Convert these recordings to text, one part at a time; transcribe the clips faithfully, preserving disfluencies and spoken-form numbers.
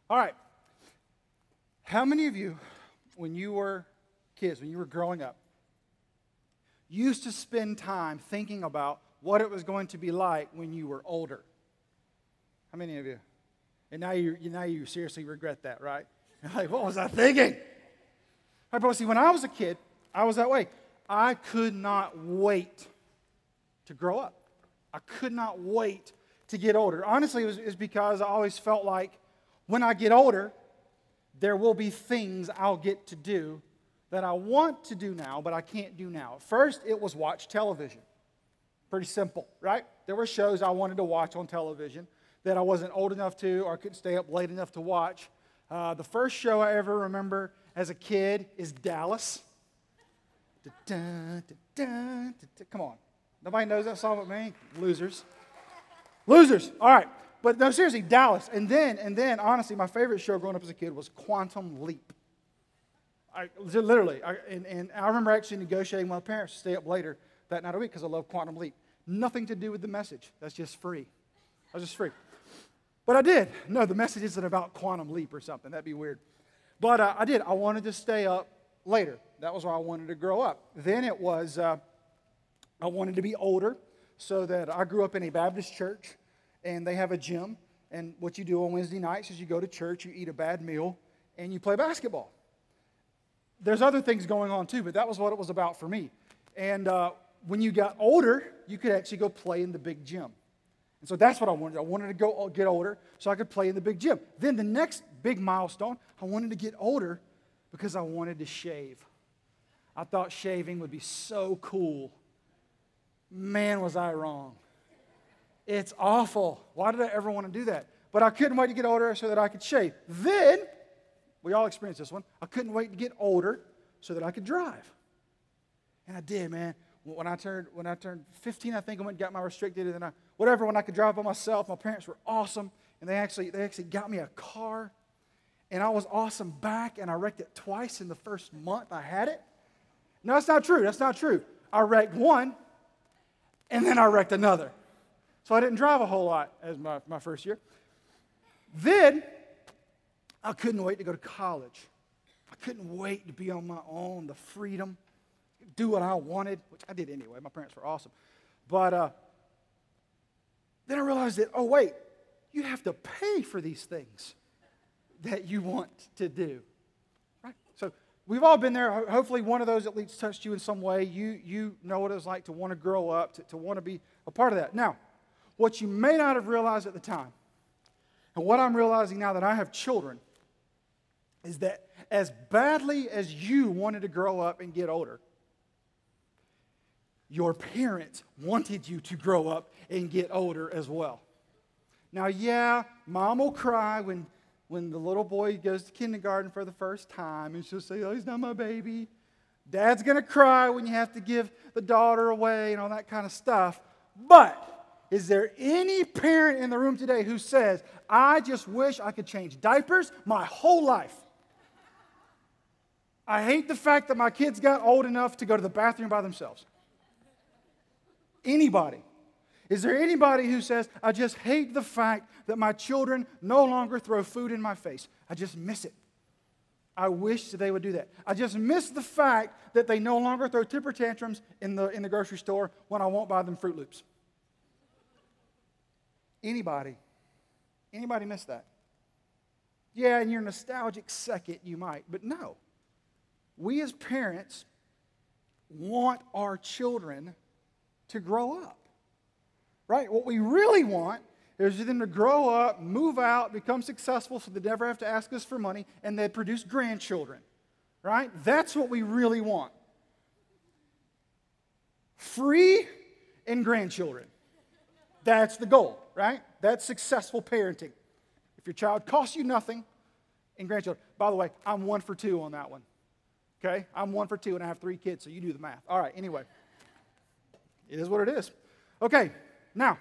All right. How many of you, when you were kids, when you were growing up, used to spend time thinking about what it was going to be like when you were older? How many of you? And now you, now you seriously regret that, right? You're like, what was I thinking? All right, but see, when I was a kid, I was that way. I could not wait to grow up. I could not wait to get older. Honestly, it was, it was because I always felt like when I get older, there will be things I'll get to do that I want to do now, but I can't do now. First, it was watch television. Pretty simple, right? There were shows I wanted to watch on television that I wasn't old enough to or couldn't stay up late enough to watch. Uh, the first show I ever remember as a kid is Dallas. Da-da, da-da, da-da. Come on. Nobody knows that song but me? Losers. Losers. All right. But no, seriously, Dallas. And then, and then, honestly, my favorite show growing up as a kid was Quantum Leap. I, literally. I, and, and I remember actually negotiating with my parents to stay up later that night a week because I love Quantum Leap. Nothing to do with the message. That's just free. I was just free. But I did. No, the message isn't about Quantum Leap or something. That'd be weird. But uh, I did. I wanted to stay up later. That was where I wanted to grow up. Then it was, uh, I wanted to be older so that I grew up in a Baptist church, and they have a gym. And what you do on Wednesday nights is you go to church, you eat a bad meal, and you play basketball. There's other things going on too, but that was what it was about for me. And uh, when you got older, you could actually go play in the big gym. And so that's what I wanted. I wanted to go get older so I could play in the big gym. Then the next big milestone, I wanted to get older because I wanted to shave. I thought shaving would be so cool. Man, was I wrong. It's awful. Why did I ever want to do that? But I couldn't wait to get older so that I could shave. Then, we all experienced this one, I couldn't wait to get older so that I could drive. And I did, man. When I turned when I turned fifteen, I think I went and got my restricted, and then I, whatever, when I could drive by myself. My parents were awesome, and they actually they actually got me a car, and I was awesome back, and I wrecked it twice in the first month I had it. No, that's not true. That's not true. I wrecked one, and then I wrecked another. So I didn't drive a whole lot as my, my first year. Then I couldn't wait to go to college. I couldn't wait to be on my own, the freedom, do what I wanted, which I did anyway. My parents were awesome. But uh, then I realized that, oh, wait, you have to pay for these things that you want to do. Right? So we've all been there. Hopefully one of those at least touched you in some way. You, you know what it was like to want to grow up, to, to want to be a part of that. Now, what you may not have realized at the time, and what I'm realizing now that I have children, is that as badly as you wanted to grow up and get older, your parents wanted you to grow up and get older as well. Now, yeah, mom will cry when, when the little boy goes to kindergarten for the first time, and she'll say, oh, he's not my baby. Dad's going to cry when you have to give the daughter away and all that kind of stuff. But is there any parent in the room today who says, I just wish I could change diapers my whole life? I hate the fact that my kids got old enough to go to the bathroom by themselves. Anybody? Is there anybody who says, I just hate the fact that my children no longer throw food in my face? I just miss it. I wish that they would do that. I just miss the fact that they no longer throw temper tantrums in the, in the grocery store when I won't buy them Fruit Loops. Anybody? Anybody miss that? Yeah, in your nostalgic second you might, but no. We as parents want our children to grow up, right? What we really want is for them to grow up, move out, become successful so they never have to ask us for money, and they produce grandchildren, right? That's what we really want. Free and grandchildren. That's the goal, right? That's successful parenting. If your child costs you nothing and grandchildren. By the way, I'm one for two on that one. Okay? I'm one for two and I have three kids, so you do the math. All right, anyway. It is what it is. Okay, now,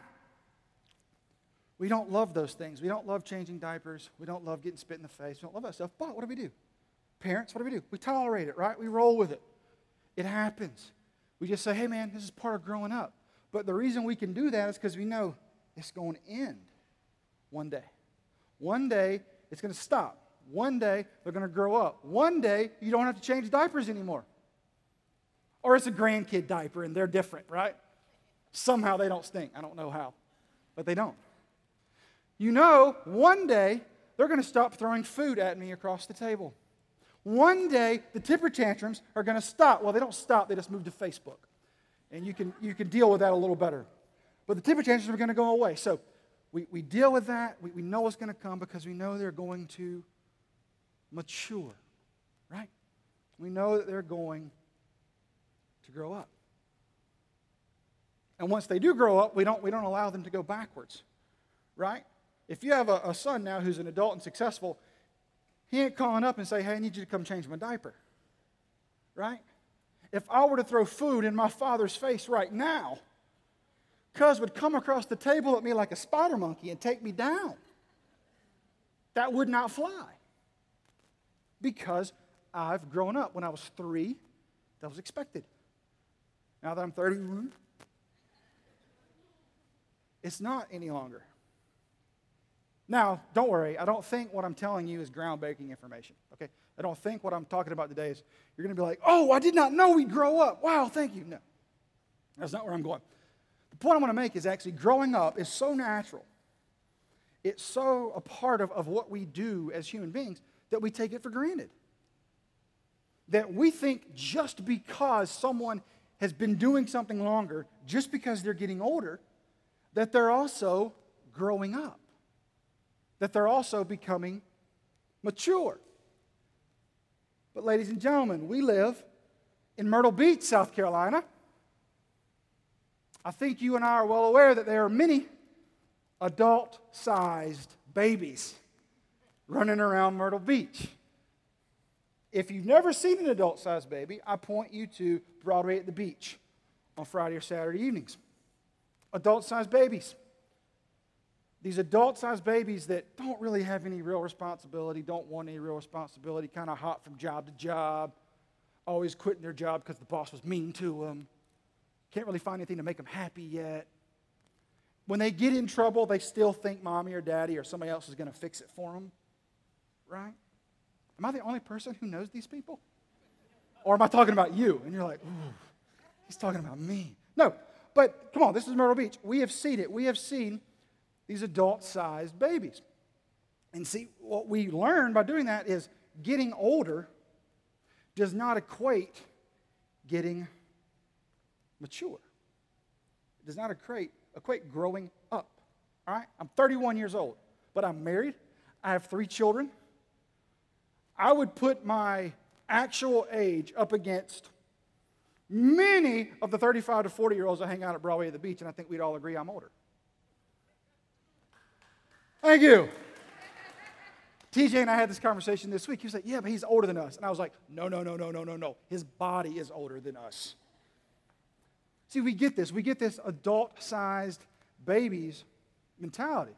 we don't love those things. We don't love changing diapers. We don't love getting spit in the face. We don't love that stuff. But what do we do? Parents, what do we do? We tolerate it, right? We roll with it. It happens. We just say, hey, man, this is part of growing up. But the reason we can do that is because we know it's going to end one day. One day, it's going to stop. One day, they're going to grow up. One day, you don't have to change diapers anymore. Or it's a grandkid diaper, and they're different, right? Somehow they don't stink. I don't know how, but they don't. You know, one day, they're going to stop throwing food at me across the table. One day, the temper tantrums are going to stop. Well, they don't stop. They just move to Facebook. And you can, you can deal with that a little better. But the temper tantrums are going to go away. So we, we deal with that. We, we know it's going to come because we know they're going to mature, right? We know that they're going to grow up. And once they do grow up, we don't, we don't allow them to go backwards, right? If you have a, a son now who's an adult and successful, he ain't calling up and say, hey, I need you to come change my diaper, right? If I were to throw food in my father's face right now, Cuz would come across the table at me like a spider monkey and take me down. That would not fly. Because I've grown up. When I was three, that was expected. Now that I'm thirty-one, it's not any longer. Now, don't worry. I don't think what I'm telling you is groundbreaking information, okay? I don't think what I'm talking about today is you're going to be like, oh, I did not know we'd grow up. Wow, thank you. No, that's not where I'm going. The point I want to make is actually growing up is so natural. It's so a part of, of what we do as human beings that we take it for granted. That we think just because someone has been doing something longer, just because they're getting older, that they're also growing up. That they're also becoming mature. But ladies and gentlemen, we live in Myrtle Beach, South Carolina. I think you and I are well aware that there are many adult-sized babies running around Myrtle Beach. If you've never seen an adult-sized baby, I point you to Broadway at the Beach on Friday or Saturday evenings. Adult-sized babies. These adult-sized babies that don't really have any real responsibility, don't want any real responsibility, kind of hop from job to job, always quitting their job because the boss was mean to them, can't really find anything to make them happy yet. When they get in trouble, they still think mommy or daddy or somebody else is going to fix it for them, right? Am I the only person who knows these people? Or am I talking about you? And you're like, ooh, he's talking about me. No, but come on, this is Myrtle Beach. We have seen it. We have seen these adult-sized babies. And see, what we learn by doing that is getting older does not equate getting mature. It does not equate, equate growing up. All right? I'm thirty-one years old, but I'm married. I have three children. I would put my actual age up against many of the thirty-five to forty-year-olds that hang out at Broadway at the Beach, and I think we'd all agree I'm older. Thank you. T J and I had this conversation this week. He was like, yeah, but he's older than us. And I was like, no, no, no, no, no, no, no. His body is older than us. See, we get this. We get this adult-sized babies mentality.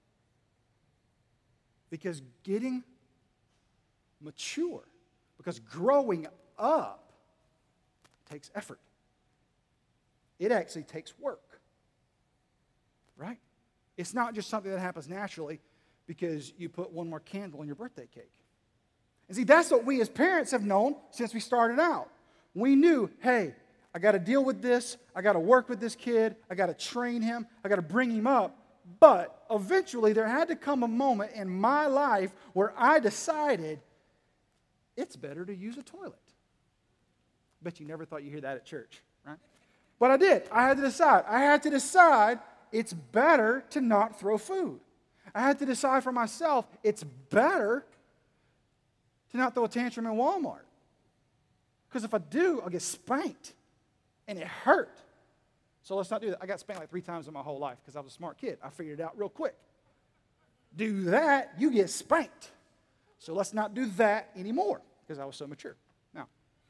Because getting mature, because growing up takes effort. It actually takes work. Right? It's not just something that happens naturally because you put one more candle in your birthday cake. And see, that's what we as parents have known since we started out. We knew, hey, I got to deal with this. I got to work with this kid. I got to train him. I got to bring him up. But eventually there had to come a moment in my life where I decided it's better to use a toilet. Bet you never thought you'd hear that at church, right? But I did. I had to decide. I had to decide it's better to not throw food. I had to decide for myself, it's better to not throw a tantrum in Walmart. Because if I do, I'll get spanked. And it hurt. So let's not do that. I got spanked like three times in my whole life because I was a smart kid. I figured it out real quick. Do that, you get spanked. So let's not do that anymore because I was so mature. Now,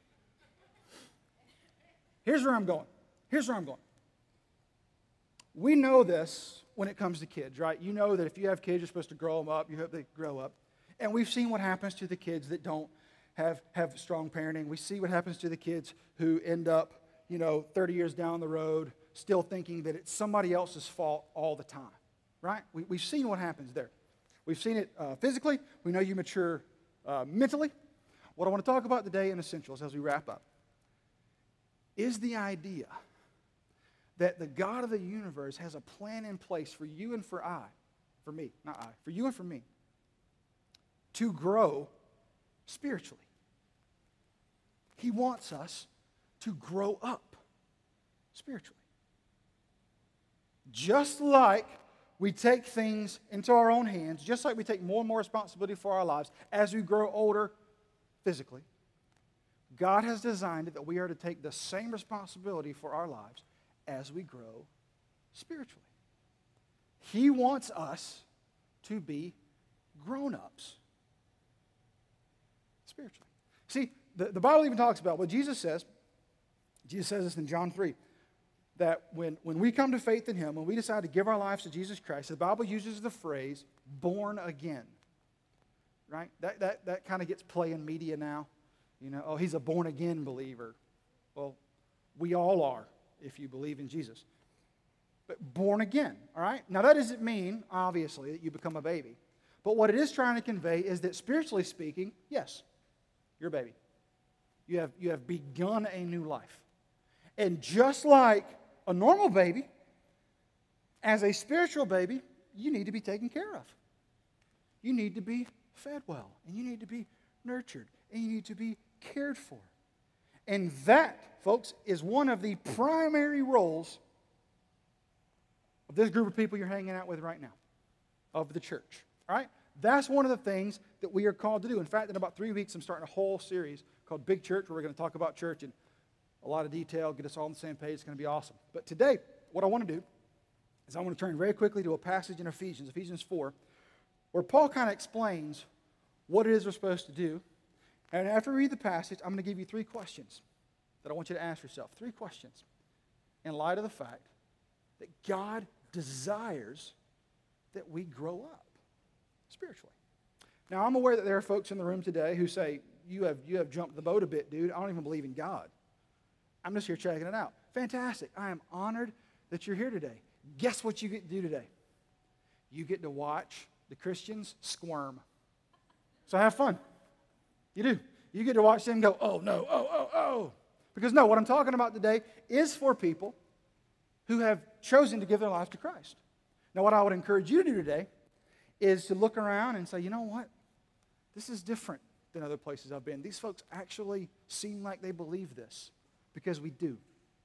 here's where I'm going. Here's where I'm going. We know this when it comes to kids, right? You know that if you have kids, you're supposed to grow them up. You hope they grow up. And we've seen what happens to the kids that don't have, have strong parenting. We see what happens to the kids who end up, you know, thirty years down the road still thinking that it's somebody else's fault all the time, right? We, we've seen what happens there. We've seen it uh, physically. We know you mature uh, mentally. What I want to talk about today in Essentials as we wrap up is the idea that the God of the universe has a plan in place for you and for I, for me, not I, for you and for me, to grow spiritually. He wants us to grow up spiritually. Just like we take things into our own hands, just like we take more and more responsibility for our lives as we grow older physically, God has designed it that we are to take the same responsibility for our lives as we grow spiritually. He wants us to be grown-ups spiritually. See, the, the Bible even talks about what Jesus says. Jesus says this in John three, that when, when we come to faith in Him, when we decide to give our lives to Jesus Christ, the Bible uses the phrase, born again. Right? That, that, that kind of gets play in media now. You know, oh, he's a born-again believer. Well, we all are if you believe in Jesus. But born again, all right? Now, that doesn't mean, obviously, that you become a baby. But what it is trying to convey is that spiritually speaking, yes, you're a baby. You have, you have begun a new life. And just like a normal baby, as a spiritual baby, you need to be taken care of. You need to be fed well, and you need to be nurtured, and you need to be cared for. And that, folks, is one of the primary roles of this group of people you're hanging out with right now, of the church. All right? That's one of the things that we are called to do. In fact, in about three weeks, I'm starting a whole series called Big Church, where we're going to talk about church in a lot of detail, get us all on the same page. It's going to be awesome. But today, what I want to do is I want to turn very quickly to a passage in Ephesians, Ephesians four, where Paul kind of explains what it is we're supposed to do. And after we read the passage, I'm going to give you three questions that I want you to ask yourself. Three questions in light of the fact that God desires that we grow up spiritually. Now, I'm aware that there are folks in the room today who say, you have, you have jumped the boat a bit, dude. I don't even believe in God. I'm just here checking it out. Fantastic. I am honored that you're here today. Guess what you get to do today? You get to watch the Christians squirm. So have fun. You do. You get to watch them go, oh, no, oh, oh, oh. Because no, what I'm talking about today is for people who have chosen to give their life to Christ. Now, what I would encourage you to do today is to look around and say, you know what? This is different than other places I've been. These folks actually seem like they believe this, because we do.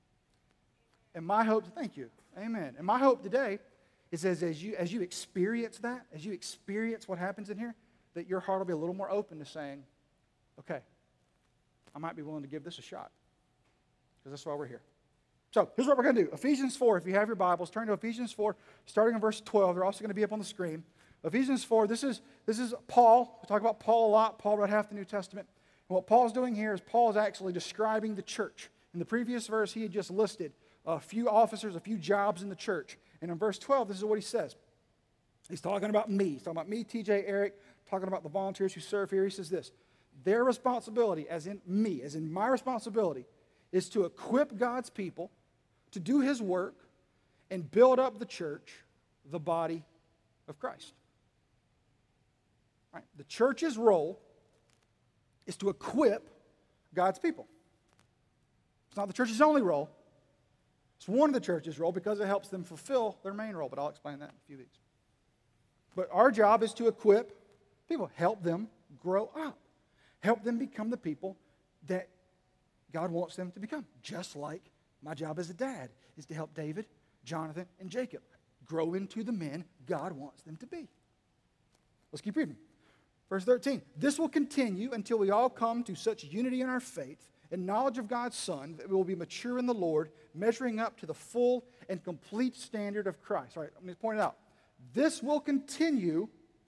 And my hope, thank you, amen. And my hope today is as, as, you, as you experience that, as you experience what happens in here, that your heart will be a little more open to saying, okay, I might be willing to give this a shot, because that's why we're here. So here's what we're going to do. Ephesians four, if you have your Bibles, turn to Ephesians four, starting in verse twelve. They're also going to be up on the screen. Ephesians four, this is, this is Paul. We talk about Paul a lot. Paul wrote half the New Testament. And what Paul's doing here is Paul is actually describing the church. In the previous verse, he had just listed a few officers, a few jobs in the church. And in verse twelve, this is what he says. He's talking about me. He's talking about me, T J, Eric, talking about the volunteers who serve here. He says this: their responsibility, as in me, as in my responsibility, is to equip God's people to do His work and build up the church, the body of Christ. Right? The church's role is to equip God's people. It's not the church's only role. It's one of the church's role because it helps them fulfill their main role, but I'll explain that in a few weeks. But our job is to equip people, help them grow up, help them become the people that God wants them to become. Just like my job as a dad is to help David, Jonathan, and Jacob grow into the men God wants them to be. Let's keep reading. Verse thirteen, this will continue until we all come to such unity in our faith and knowledge of God's Son that we will be mature in the Lord, measuring up to the full and complete standard of Christ. All right, let me point it out. This will continue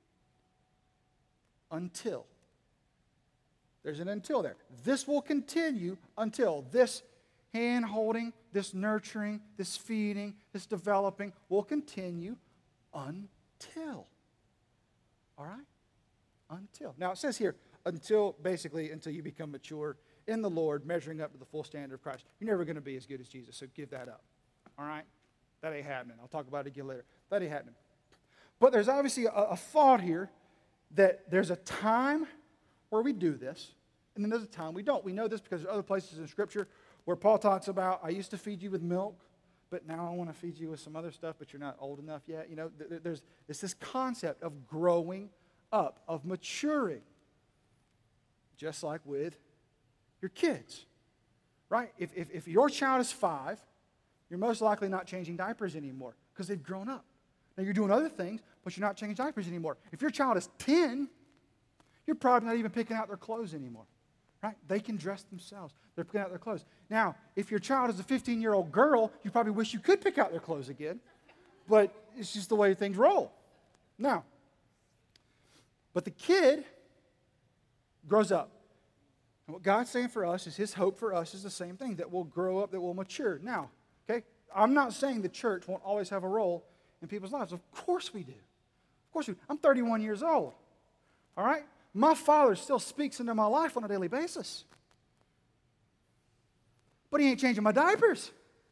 until. There's an until there. This will continue until. This hand-holding, this nurturing, this feeding, this developing will continue until. All right? Until. Now, it says here, until, basically, until you become mature in the Lord, measuring up to the full standard of Christ. You're never going to be as good as Jesus, so give that up. All right? That ain't happening. I'll talk about it again later. That ain't happening. But there's obviously a, a thought here that there's a time where we do this, and then there's a time we don't. We know this because there's other places in Scripture where Paul talks about, I used to feed you with milk, but now I want to feed you with some other stuff, but you're not old enough yet. You know, there's it's this concept of growing up, of maturing, just like with your kids, right? If, if, if your child is five, you're most likely not changing diapers anymore because they've grown up. Now, you're doing other things, but you're not changing diapers anymore. If your child is ten, you're probably not even picking out their clothes anymore, right? They can dress themselves. They're picking out their clothes. Now, if your child is a fifteen-year-old girl, you probably wish you could pick out their clothes again, but it's just the way things roll. Now, but the kid grows up. And what God's saying for us is his hope for us is the same thing, that we'll grow up, that we'll mature. Now, okay, I'm not saying the church won't always have a role in people's lives. Of course we do. Of course we do. I'm thirty-one years old, all right? My father still speaks into my life on a daily basis. But he ain't changing my diapers.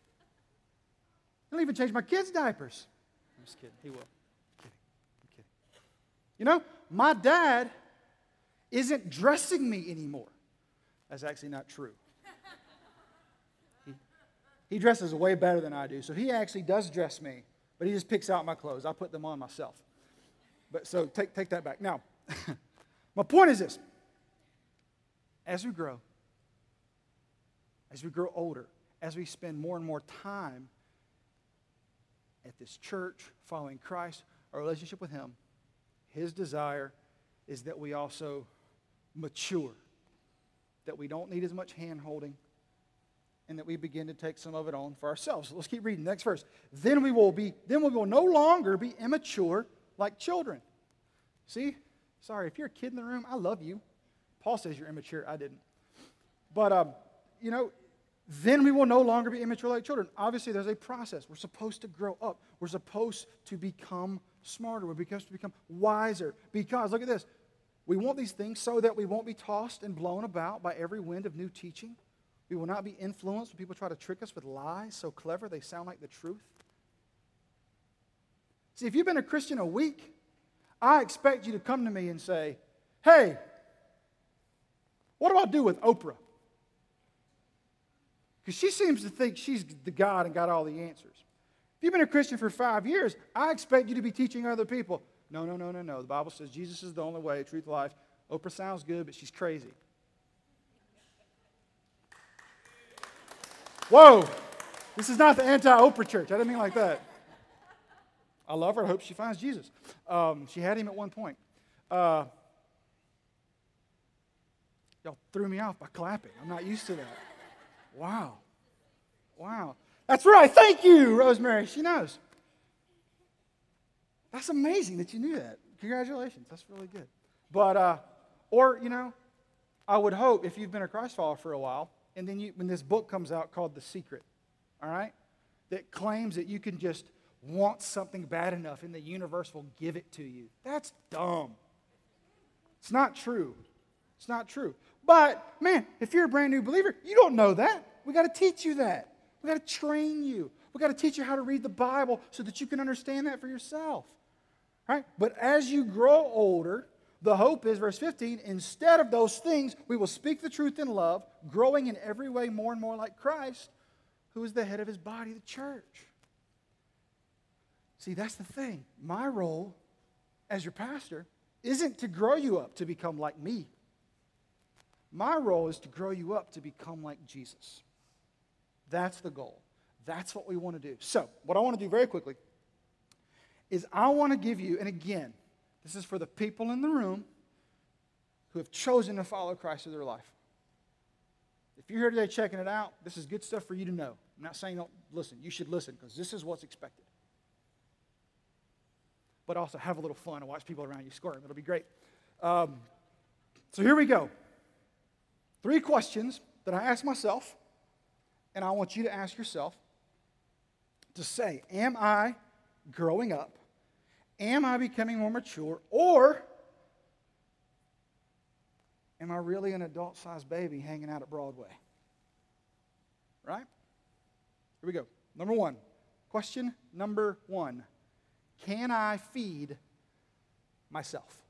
He don't even change my kids' diapers. I'm just kidding. He will. I'm kidding. I'm kidding. You know, my dad isn't dressing me anymore. That's actually not true. He, he dresses way better than I do, so he actually does dress me, but he just picks out my clothes. I put them on myself. But so take, take that back. Now, my point is this. As we grow, as we grow older, as we spend more and more time at this church, following Christ, our relationship with him, his desire is that we also mature, that we don't need as much hand-holding, and that we begin to take some of it on for ourselves. So let's keep reading. Next verse. Then we will be, then we will no longer be immature like children. See? Sorry, if you're a kid in the room, I love you. Paul says you're immature. I didn't. But, um, you know, then we will no longer be immature like children. Obviously, there's a process. We're supposed to grow up. We're supposed to become smarter. We're supposed to become wiser. Because, look at this. We want these things so that we won't be tossed and blown about by every wind of new teaching. We will not be influenced when people try to trick us with lies so clever they sound like the truth. See, if you've been a Christian a week, I expect you to come to me and say, hey, what do I do with Oprah? Because she seems to think she's the God and got all the answers. If you've been a Christian for five years, I expect you to be teaching other people. No, no, no, no, no. The Bible says Jesus is the only way, truth, life. Oprah sounds good, but she's crazy. Whoa. This is not the anti-Oprah church. I didn't mean like that. I love her. I hope she finds Jesus. Um, she had him at one point. Uh, y'all threw me off by clapping. I'm not used to that. Wow. Wow. That's right. Thank you, Rosemary. She knows. That's amazing that you knew that. Congratulations. That's really good. But, uh, or, you know, I would hope if you've been a Christ follower for a while, and then you, when this book comes out called The Secret, all right, that claims that you can just want something bad enough and the universe will give it to you. That's dumb. It's not true. It's not true. But, man, if you're a brand new believer, you don't know that. We got to teach you that. We got to train you. We got to teach you how to read the Bible so that you can understand that for yourself. Right? But as you grow older, the hope is, verse fifteen, instead of those things, we will speak the truth in love, growing in every way more and more like Christ, who is the head of his body, the church. See, that's the thing. My role as your pastor isn't to grow you up to become like me. My role is to grow you up to become like Jesus. That's the goal. That's what we want to do. So, what I want to do very quickly is I want to give you, and again, this is for the people in the room who have chosen to follow Christ in their life. If you're here today checking it out, this is good stuff for you to know. I'm not saying don't listen. You should listen because this is what's expected. But also have a little fun and watch people around you squirm. It'll be great. Um, so here we go. Three questions that I ask myself, and I want you to ask yourself to say, am I growing up? Am I becoming more mature? Or am I really an adult-sized baby hanging out at Broadway? Right? Here we go. Number one. Question number one. Can I feed myself?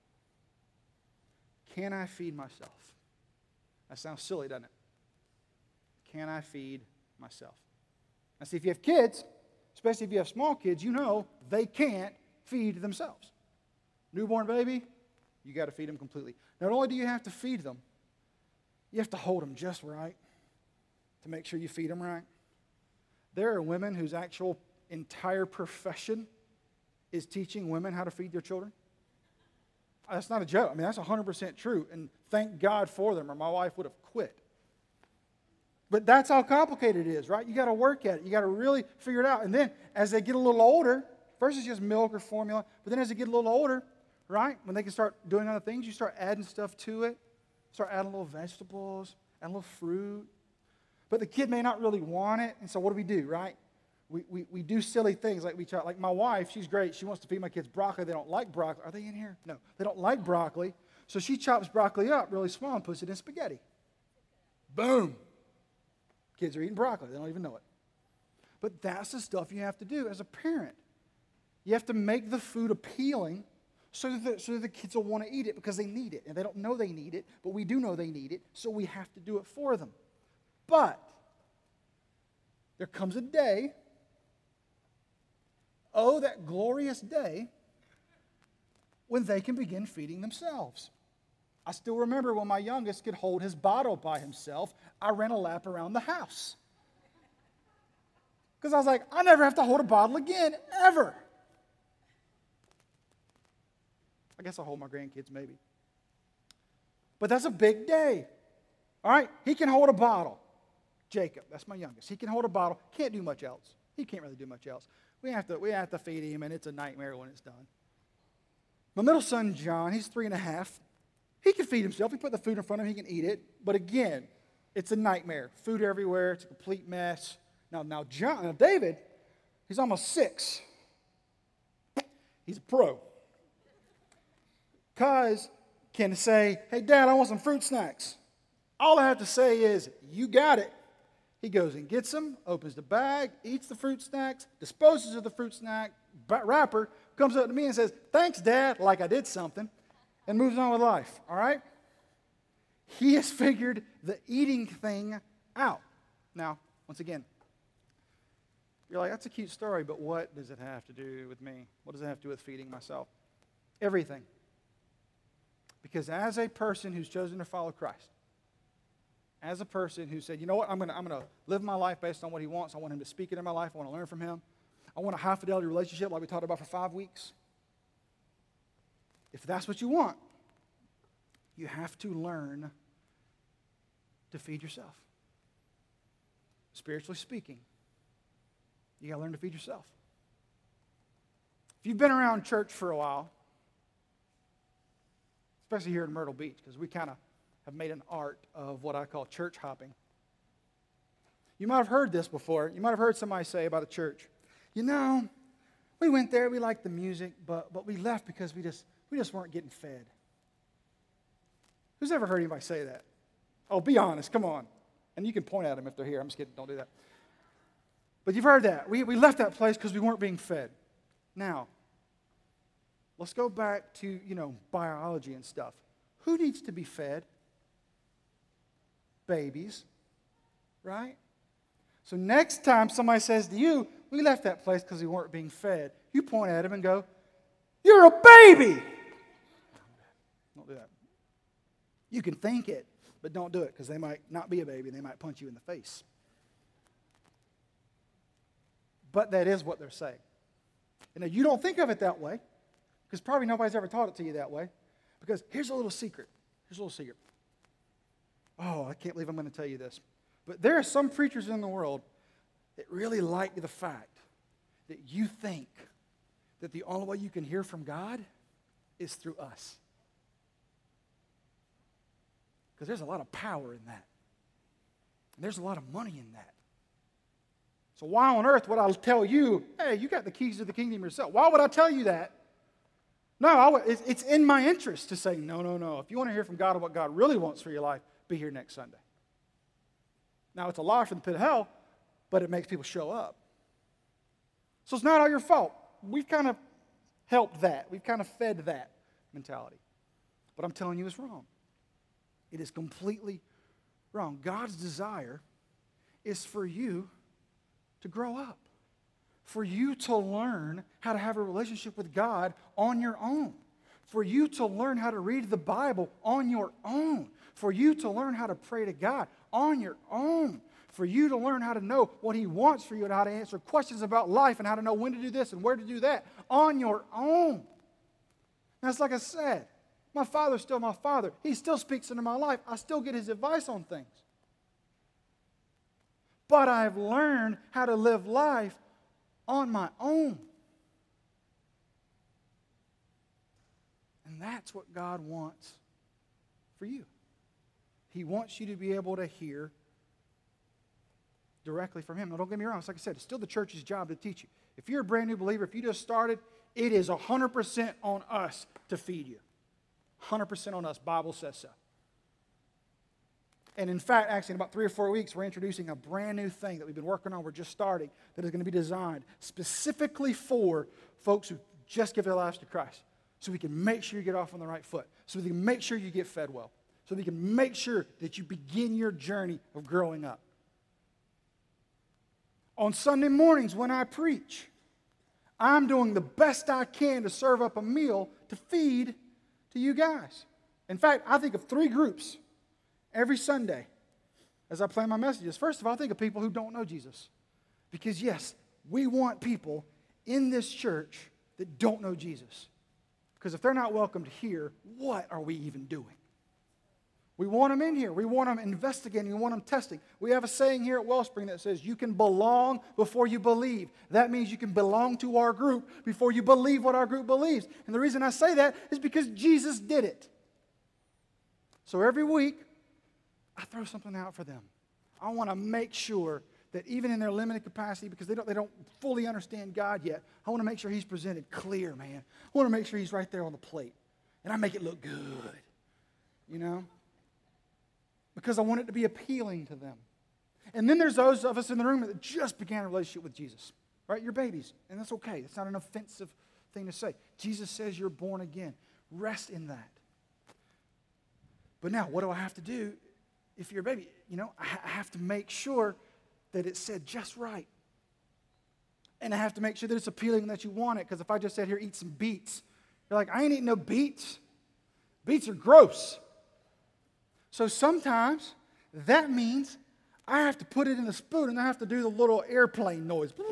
Can I feed myself? That sounds silly, doesn't it? Can I feed myself? Now, see, if you have kids, especially if you have small kids, you know they can't feed themselves. Newborn baby, you got to feed them completely. Not only do you have to feed them, you have to hold them just right to make sure you feed them right. There are women whose actual entire profession is teaching women how to feed their children. That's not a joke. I mean, that's one hundred percent true. And thank God for them, or my wife would have quit. But that's how complicated it is, right? You got to work at it. You got to really figure it out. And then as they get a little older, first it's just milk or formula, but then as they get a little older, right, when they can start doing other things, you start adding stuff to it. Start adding little vegetables, add a little fruit. But the kid may not really want it, and so what do we do, right? We, we, we do silly things like we try, like my wife, she's great. She wants to feed my kids broccoli. They don't like broccoli. Are they in here? No. They don't like broccoli. So she chops broccoli up really small and puts it in spaghetti. Boom. Kids are eating broccoli. They don't even know it. But that's the stuff you have to do as a parent. You have to make the food appealing so that the, so that the kids will want to eat it because they need it. And they don't know they need it, but we do know they need it, so we have to do it for them. But there comes a day, oh, that glorious day, when they can begin feeding themselves. I still remember when my youngest could hold his bottle by himself, I ran a lap around the house. Because I was like, I never have to hold a bottle again, ever. I guess I'll hold my grandkids maybe. But that's a big day. All right, he can hold a bottle. Jacob, that's my youngest. He can hold a bottle. Can't do much else. He can't really do much else. We have to, we have to feed him, and it's a nightmare when it's done. My middle son, John, he's three and a half. He can feed himself. We put the food in front of him, he can eat it. But again, it's a nightmare. Food everywhere. It's a complete mess. Now, now, John, now David, he's almost six. He's a pro. Cuz can say, hey, Dad, I want some fruit snacks. All I have to say is, you got it. He goes and gets them, opens the bag, eats the fruit snacks, disposes of the fruit snack wrapper, comes up to me and says, thanks, Dad, like I did something, and moves on with life, all right? He has figured the eating thing out. Now, once again, you're like, that's a cute story, but what does it have to do with me? What does it have to do with feeding myself? Everything. Because as a person who's chosen to follow Christ, as a person who said, you know what, I'm going to I'm going to live my life based on what he wants. I want him to speak it in my life. I want to learn from him. I want a high-fidelity relationship like we talked about for five weeks. If that's what you want, you have to learn to feed yourself. Spiritually speaking, you got to learn to feed yourself. If you've been around church for a while, especially here in Myrtle Beach, because we kind of have made an art of what I call church hopping. You might have heard this before. You might have heard somebody say about a church, you know, we went there, we liked the music, but but we left because we just we just weren't getting fed. Who's ever heard anybody say that? Oh, be honest, come on. And you can point at them if they're here. I'm just kidding, don't do that. But you've heard that. We we left that place because we weren't being fed. Now, let's go back to, you know, biology and stuff. Who needs to be fed? Babies, right? So next time somebody says to you, we left that place because we weren't being fed, you point at them and go, you're a baby. Don't do that. You can think it, but don't do it because they might not be a baby and they might punch you in the face. But that is what they're saying. And you don't think of it that way because probably nobody's ever taught it to you that way. Because here's a little secret. Here's a little secret. Oh, I can't believe I'm going to tell you this. But there are some preachers in the world that really like the fact that you think that the only way you can hear from God is through us. Because there's a lot of power in that. And there's a lot of money in that. So why on earth would I tell you, hey, you got the keys to the kingdom yourself? Why would I tell you that? No, I would, it's in my interest to say, no, no, no. If you want to hear from God and what God really wants for your life, be here next Sunday. Now, it's a lie from the pit of hell, but it makes people show up. So it's not all your fault. We've kind of helped that. We've kind of fed that. mentality. But I'm telling you it's wrong. It is completely wrong. God's desire is for you to grow up, for you to learn how to have a relationship with God on your own, for you to learn how to read the Bible on your own, for you to learn how to pray to God on your own, for you to learn how to know what He wants for you and how to answer questions about life and how to know when to do this and where to do that on your own. That's like I said, my father's still my father. He still speaks into my life. I still get his advice on things. But I've learned how to live life on my own. And that's what God wants for you. He wants you to be able to hear directly from Him. Now, don't get me wrong. It's like I said, it's still the church's job to teach you. If you're a brand new believer, if you just started, it is one hundred percent on us to feed you. one hundred percent on us. Bible says so. And in fact, actually, in about three or four weeks, we're introducing a brand new thing that we've been working on. We're just starting that is going to be designed specifically for folks who just give their lives to Christ. So we can make sure you get off on the right foot. So we can make sure you get fed well. So we can make sure that you begin your journey of growing up. On Sunday mornings when I preach, I'm doing the best I can to serve up a meal to feed to you guys. In fact, I think of three groups every Sunday as I plan my messages. First of all, I think of people who don't know Jesus. Because yes, we want people in this church that don't know Jesus. Because if they're not welcomed here, what are we even doing? We want them in here. We want them investigating. We want them testing. We have a saying here at Wellspring that says, you can belong before you believe. That means you can belong to our group before you believe what our group believes. And the reason I say that is because Jesus did it. So every week, I throw something out for them. I want to make sure that even in their limited capacity, because they don't, they don't fully understand God yet, I want to make sure He's presented clear, man. I want to make sure He's right there on the plate. And I make it look good, you know? Because I want it to be appealing to them. And then there's those of us in the room that just began a relationship with Jesus, right? You're babies, and that's okay. It's not an offensive thing to say. Jesus says you're born again. Rest in that. But now, what do I have to do if you're a baby? You know, I have to make sure that it's said just right. And I have to make sure that it's appealing and that you want it. Because if I just said here, eat some beets, you're like, I ain't eating no beets. Beets are gross. So sometimes that means I have to put it in the spoon and I have to do the little airplane noise to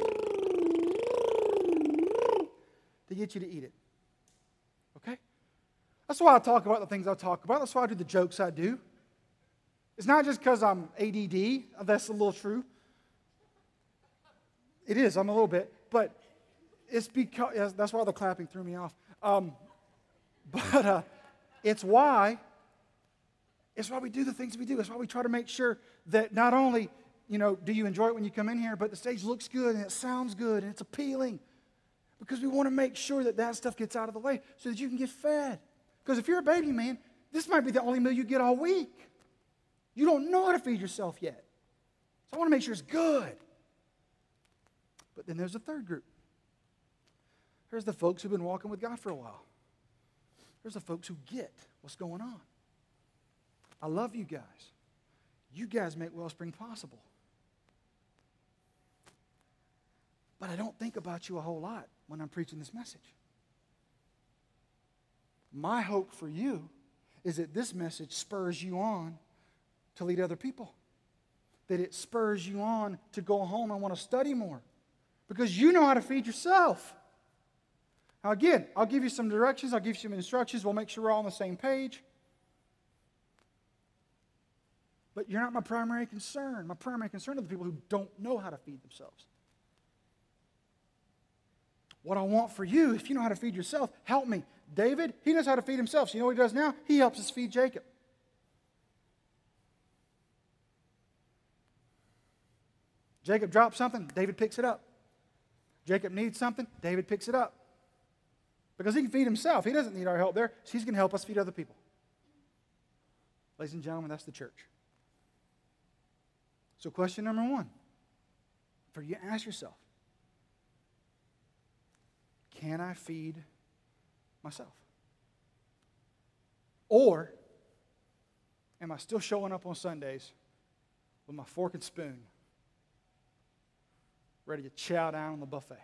get you to eat it. Okay? That's why I talk about the things I talk about. That's why I do the jokes I do. It's not just because I'm A D D. That's a little true. It is. I'm a little bit. But it's because, yeah, that's why the clapping threw me off. Um, but uh, it's why... It's why we do the things we do. It's why we try to make sure that not only, you know, do you enjoy it when you come in here, but the stage looks good and it sounds good and it's appealing. Because we want to make sure that that stuff gets out of the way so that you can get fed. Because if you're a baby, man, this might be the only meal you get all week. You don't know how to feed yourself yet. So I want to make sure it's good. But then there's a third group. There's the folks who've been walking with God for a while. There's the folks who get what's going on. I love you guys. You guys make Wellspring possible. But I don't think about you a whole lot when I'm preaching this message. My hope for you is that this message spurs you on to lead other people. That it spurs you on to go home and want to study more. Because you know how to feed yourself. Now again, I'll give you some directions. I'll give you some instructions. We'll make sure we're all on the same page. But you're not my primary concern. My primary concern are the people who don't know how to feed themselves. What I want for you, if you know how to feed yourself, help me. David, he knows how to feed himself. So you know what he does now? He helps us feed Jacob. Jacob drops something, David picks it up. Jacob needs something, David picks it up. Because he can feed himself. He doesn't need our help there. So he's going to help us feed other people. Ladies and gentlemen, that's the church. So question number one, for you ask yourself, can I feed myself? Or am I still showing up on Sundays with my fork and spoon, ready to chow down on the buffet?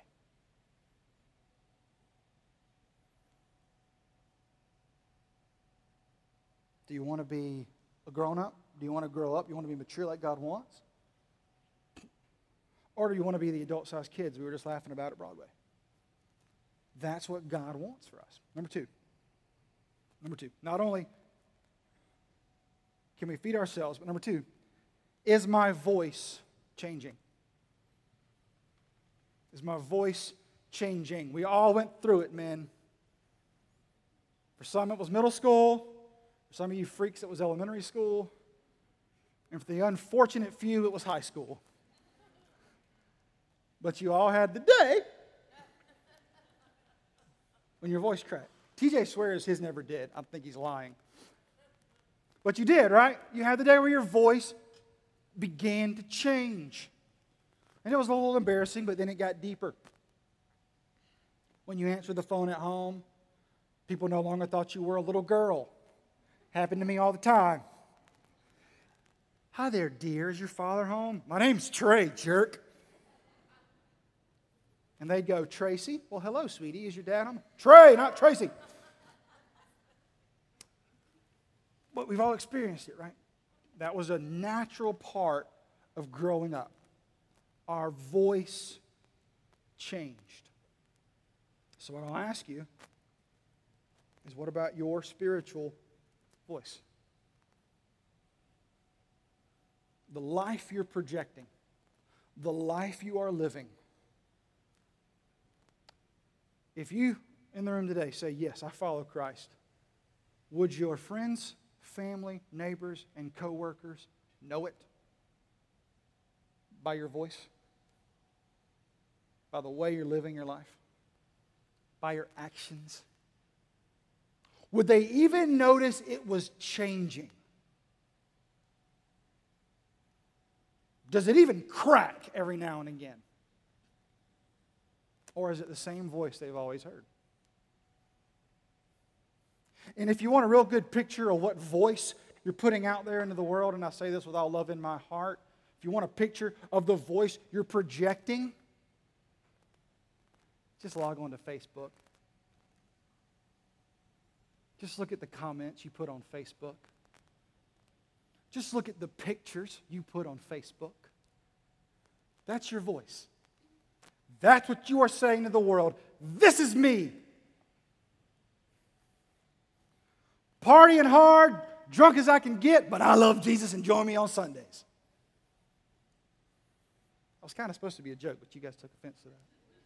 Do you want to be a grown-up? Do you want to grow up? You want to be mature like God wants? Or do you want to be the adult-sized kids we were just laughing about at Broadway? That's what God wants for us. Number two. Number two. Not only can we feed ourselves, but number two, is my voice changing? Is my voice changing? We all went through it, man. For some, it was middle school. For some of you freaks, it was elementary school. And for the unfortunate few, it was high school. But you all had the day when your voice cracked. T J swears his never did. I think he's lying. But you did, right? You had the day where your voice began to change. And it was a little embarrassing, but then it got deeper. When you answered the phone at home, people no longer thought you were a little girl. Happened to me all the time. Hi there, dear. Is your father home? My name's Trey, jerk. And they'd go, Tracy? Well, hello, sweetie. Is your dad home? Trey, not Tracy. But we've all experienced it, right? That was a natural part of growing up. Our voice changed. So what I'll ask you is, what about your spiritual voice? The life you're projecting, the life you are living. If you in the room today say, yes, I follow Christ, would your friends, family, neighbors, and coworkers know it by your voice? By the way you're living your life? By your actions? Would they even notice it was changing? Does it even crack every now and again? Or is it the same voice they've always heard? And if you want a real good picture of what voice you're putting out there into the world, and I say this with all love in my heart, if you want a picture of the voice you're projecting, just log on to Facebook. Just look at the comments you put on Facebook. Just look at the pictures you put on Facebook. That's your voice. That's what you are saying to the world. This is me. Partying hard, drunk as I can get, but I love Jesus and join me on Sundays. I was kind of supposed to be a joke, but you guys took offense to that.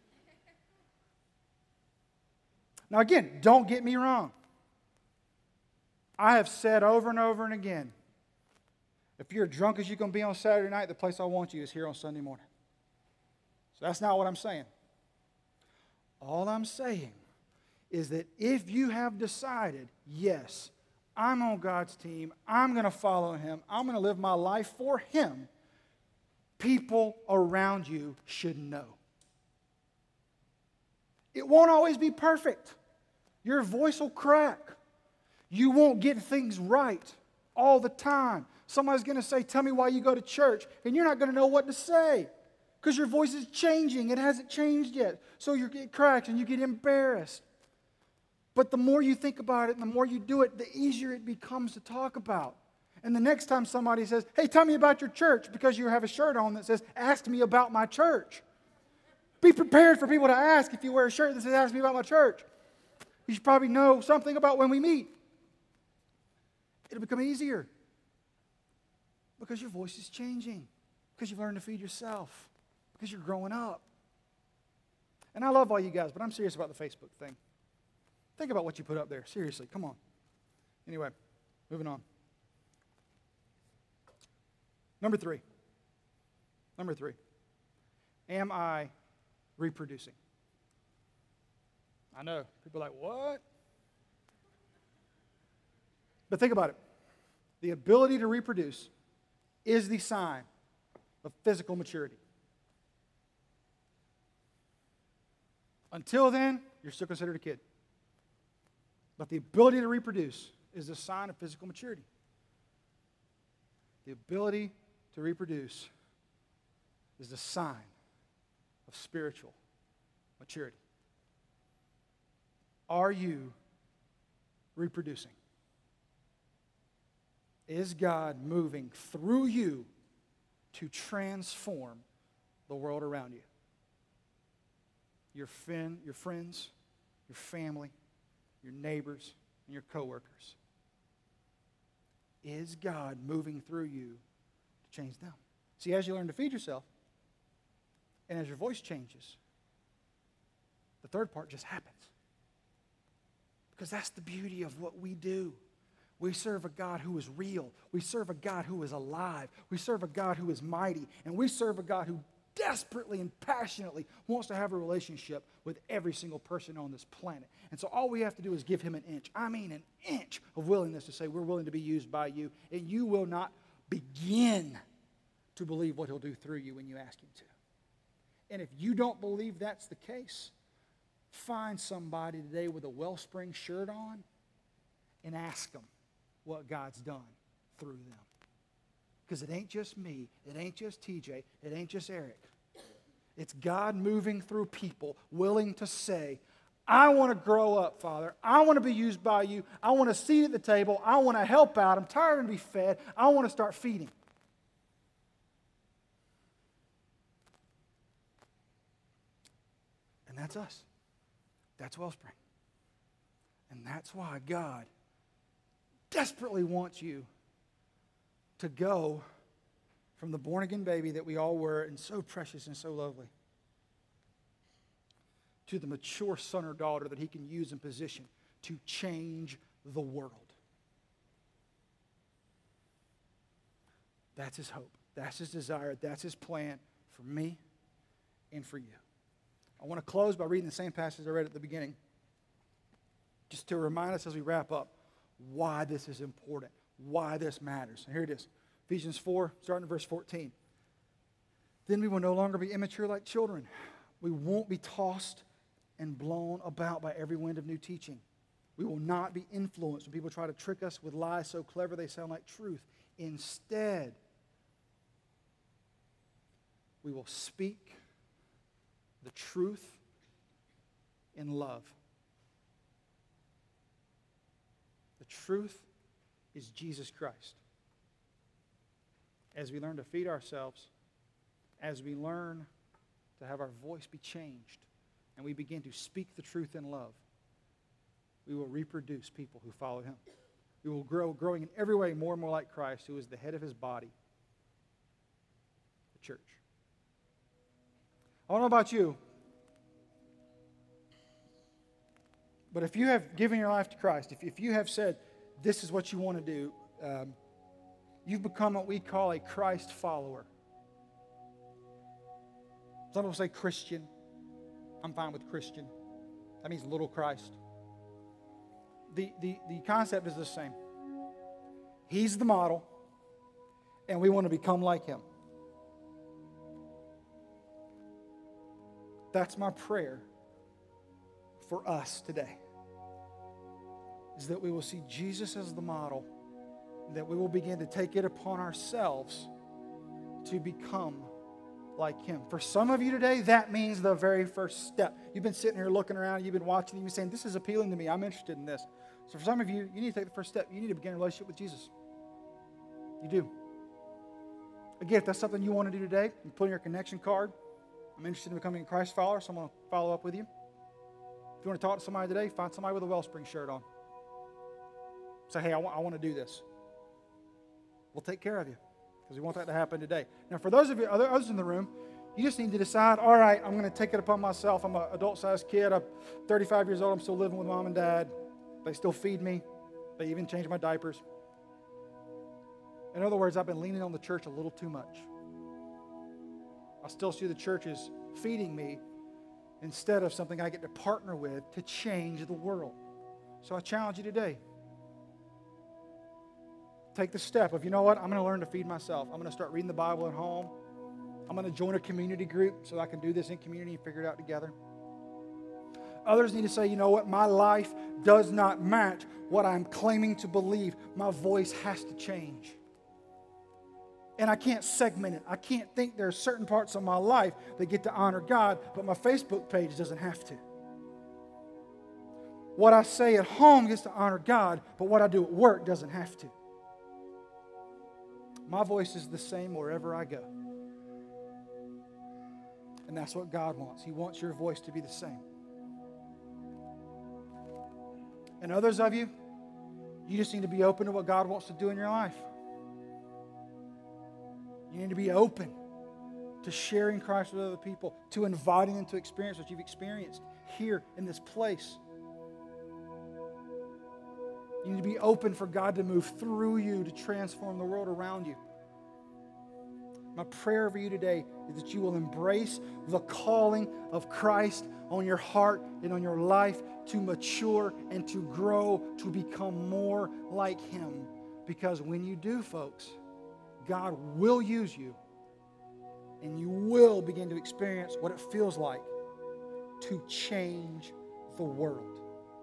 Now again, don't get me wrong. I have said over and over and again, if you're drunk as you're going to be on Saturday night, the place I want you is here on Sunday morning. So that's not what I'm saying. All I'm saying is that if you have decided, yes, I'm on God's team, I'm going to follow Him, I'm going to live my life for Him, people around you should know. It won't always be perfect. Your voice will crack. You won't get things right all the time. Somebody's going to say, tell me why you go to church, and you're not going to know what to say because your voice is changing. It hasn't changed yet. So you get cracked and you get embarrassed. But the more you think about it and the more you do it, the easier it becomes to talk about. And the next time somebody says, hey, tell me about your church, because you have a shirt on that says, ask me about my church. Be prepared for people to ask if you wear a shirt that says, ask me about my church. You should probably know something about when we meet. It'll become easier because your voice is changing, because you've learned to feed yourself, because you're growing up. And I love all you guys, but I'm serious about the Facebook thing. Think about what you put up there. Seriously, come on. Anyway, moving on. Number three. Number three. Am I reproducing? I know. People are like, what? But think about it. The ability to reproduce is the sign of physical maturity. Until then, you're still considered a kid. But the ability to reproduce is a sign of physical maturity. The ability to reproduce is a sign of spiritual maturity. Are you reproducing? Is God moving through you to transform the world around you? Your, fin, your friends, your family, your neighbors, and your coworkers. Is God moving through you to change them? See, as you learn to feed yourself, and as your voice changes, the third part just happens. Because that's the beauty of what we do. We serve a God who is real. We serve a God who is alive. We serve a God who is mighty. And we serve a God who desperately and passionately wants to have a relationship with every single person on this planet. And so all we have to do is give him an inch. I mean an inch of willingness to say we're willing to be used by you. And you will not begin to believe what he'll do through you when you ask him to. And if you don't believe that's the case, find somebody today with a Wellspring shirt on and ask them what God's done through them. Because it ain't just me, it ain't just T J, it ain't just Eric. It's God moving through people willing to say, I want to grow up, Father. I want to be used by you. I want a seat at the table. I want to help out. I'm tired of being fed. I want to start feeding. And that's us. That's Wellspring. And that's why God desperately wants you to go from the born-again baby that we all were and so precious and so lovely to the mature son or daughter that he can use in position to change the world. That's his hope. That's his desire. That's his plan for me and for you. I want to close by reading the same passage I read at the beginning, just to remind us as we wrap up why this is important, why this matters. And here it is, Ephesians four, starting in verse fourteen. Then we will no longer be immature like children. We won't be tossed and blown about by every wind of new teaching. We will not be influenced when people try to trick us with lies so clever they sound like truth. Instead, we will speak the truth in love. The truth is Jesus Christ. As we learn to feed ourselves, as we learn to have our voice be changed, and we begin to speak the truth in love, we will reproduce people who follow him. We will grow, growing in every way more and more like Christ, who is the head of his body, the church. I don't know about you, but if you have given your life to Christ, if, if you have said, this is what you want to do, um, you've become what we call a Christ follower. Some people say Christian. I'm fine with Christian. That means little Christ. The, the, the concept is the same. He's the model, and we want to become like him. That's my prayer for us today, is that we will see Jesus as the model, that we will begin to take it upon ourselves to become like him. For some of you today, that means the very first step. You've been sitting here looking around, you've been watching, you've been saying, this is appealing to me, I'm interested in this. So for some of you, you need to take the first step. You need to begin a relationship with Jesus. You do. Again, if that's something you want to do today, you put in your connection card. I'm interested in becoming a Christ follower, so I'm going to follow up with you. If you want to talk to somebody today, find somebody with a Wellspring shirt on. Say, hey, I want, I want to do this. We'll take care of you, because we want that to happen today. Now, for those of you, other, others in the room, you just need to decide, all right, I'm going to take it upon myself. I'm an adult-sized kid. I'm thirty-five years old. I'm still living with mom and dad. They still feed me. They even change my diapers. In other words, I've been leaning on the church a little too much. I still see the church as feeding me instead of something I get to partner with to change the world. So I challenge you today. Take the step of, you know what, I'm going to learn to feed myself. I'm going to start reading the Bible at home. I'm going to join a community group so I can do this in community and figure it out together. Others need to say, you know what, my life does not match what I'm claiming to believe. My voice has to change. And I can't segment it. I can't think there are certain parts of my life that get to honor God, but my Facebook page doesn't have to. What I say at home gets to honor God, but what I do at work doesn't have to. My voice is the same wherever I go. And that's what God wants. He wants your voice to be the same. And others of you, you just need to be open to what God wants to do in your life. You need to be open to sharing Christ with other people, to inviting them to experience what you've experienced here in this place. You need to be open for God to move through you to transform the world around you. My prayer for you today is that you will embrace the calling of Christ on your heart and on your life to mature and to grow, to become more like Him. Because when you do, folks, God will use you, and you will begin to experience what it feels like to change the world.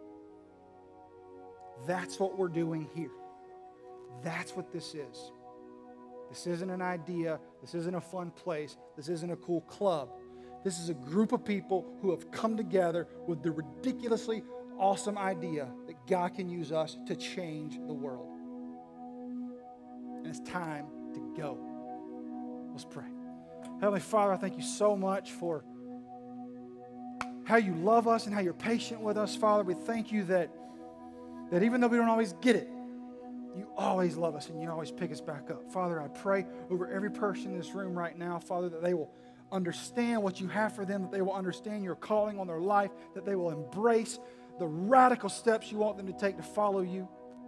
That's what we're doing here. That's what this is. This isn't an idea. This isn't a fun place. This isn't a cool club. This is a group of people who have come together with the ridiculously awesome idea that God can use us to change the world. And it's time to go. Let's pray. Heavenly Father, I thank you so much for how you love us and how you're patient with us, Father. We thank you that, that even though we don't always get it, you always love us and you always pick us back up. Father, I pray over every person in this room right now, Father, that they will understand what you have for them, that they will understand your calling on their life, that they will embrace the radical steps you want them to take to follow you.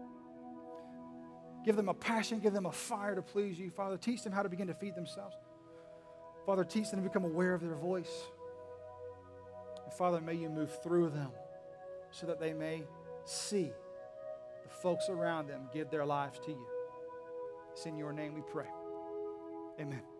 Give them a passion, give them a fire to please you. Father, teach them how to begin to feed themselves. Father, teach them to become aware of their voice. And Father, may you move through them so that they may see the folks around them give their lives to you. It's in your name we pray. Amen.